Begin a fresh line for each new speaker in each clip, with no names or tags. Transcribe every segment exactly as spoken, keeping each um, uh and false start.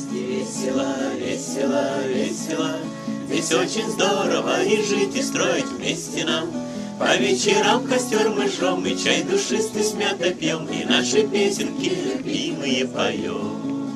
вместе весело, весело, весело. Здесь очень здорово и жить, и строить вместе нам. По вечерам костер мы жжем, и чай душистый с мятой пьем, и наши песенки любимые поем.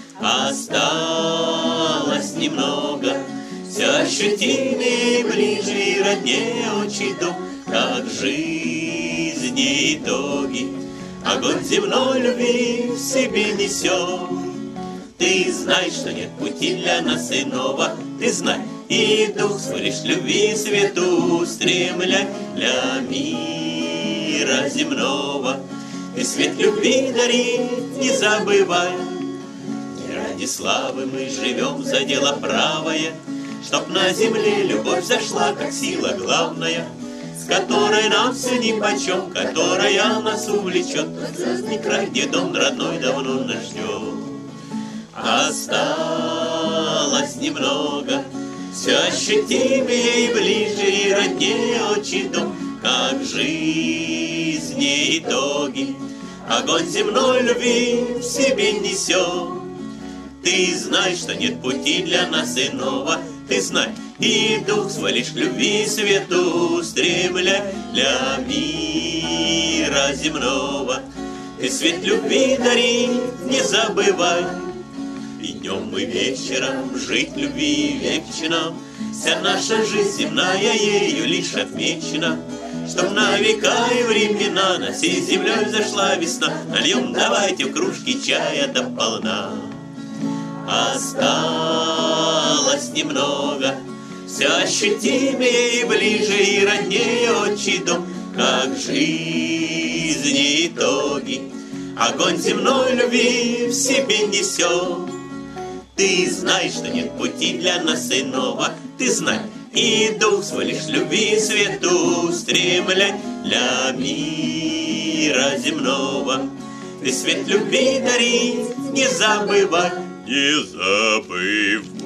Осталось немного, все ощутимее, ближе и роднее очень дом, как жизни итоги. Огонь земной любви в себе несем. Ты знай, что нет пути для нас иного, ты знай, и дух свой лишь любви свету устремляй для мира земного. Ты свет любви дарит, не забывай. Не ради славы мы живем за дело правое, чтоб на земле любовь зашла, как сила главная, с которой нам все нипочем, которая нас увлечет. Звездный край, где дом родной давно нас ждет. Осталось немного, все ощутимее и ближе и роднее очень дом, как жизни итоги. Огонь земной любви в себе несем. Ты знай, что нет пути для нас иного, ты знай, и дух свой лишь любви свету устремляй для мира земного. Ты свет любви дари, не забывай. И днем и вечером жить любви вечно. Вся наша жизнь земная ею лишь отмечена, чтоб на века и времена на всей землей взошла весна. Нальем давайте в кружки чая до полна. Осталось немного, все ощутимее и ближе и роднее отчий дом, как жизни итоги. Огонь земной любви в себе несем. Ты знай, что нет пути для нас иного, ты знай, и дух свой лишь любви свету устремляй для мира земного. Ты свет любви дари, не забывай,
не забыв.